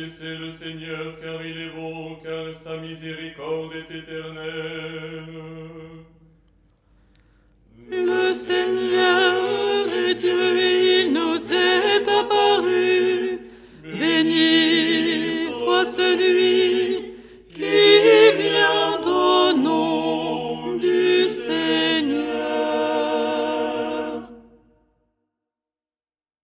Bénissez le Seigneur, car il est bon, car sa miséricorde est éternelle. Le Seigneur